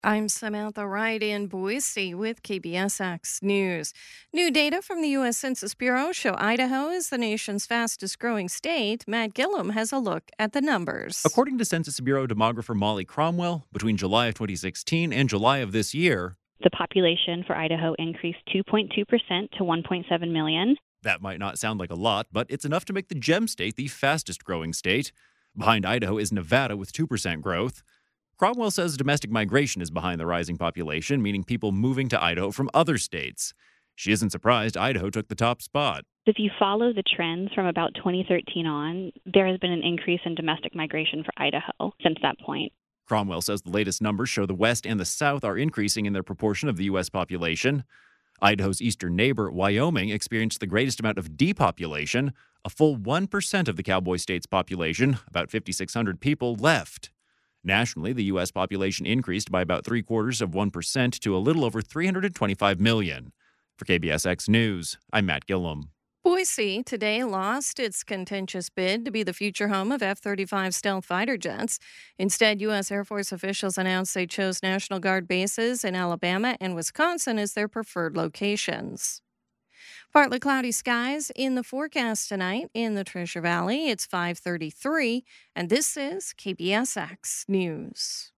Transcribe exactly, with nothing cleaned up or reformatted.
I'm Samantha Wright in Boise with K B S X News. New data from the U S. Census Bureau show Idaho is the nation's fastest growing state. Matt Gillum has a look at the numbers. According to Census Bureau demographer Molly Cromwell, between July of twenty sixteen and July of this year, the population for Idaho increased two point two percent to one point seven million. That might not sound like a lot, but it's enough to make the Gem State the fastest growing state. Behind Idaho is Nevada with two percent growth. Cromwell says domestic migration is behind the rising population, meaning people moving to Idaho from other states. She isn't surprised Idaho took the top spot. If you follow the trends from about twenty thirteen on, there has been an increase in domestic migration for Idaho since that point. Cromwell says the latest numbers show the West and the South are increasing in their proportion of the U S population. Idaho's eastern neighbor, Wyoming, experienced the greatest amount of depopulation. A full one percent of the cowboy state's population, about five thousand six hundred people, left. Nationally, the U S population increased by about three quarters of one percent to a little over three hundred twenty-five million. For K B S X News, I'm Matt Gillum. Boise today lost its contentious bid to be the future home of F thirty-five stealth fighter jets. Instead, U S. Air Force officials announced they chose National Guard bases in Alabama and Wisconsin as their preferred locations. Partly cloudy skies in the forecast tonight in the Treasure Valley. It's five thirty-three, and this is K B S X News.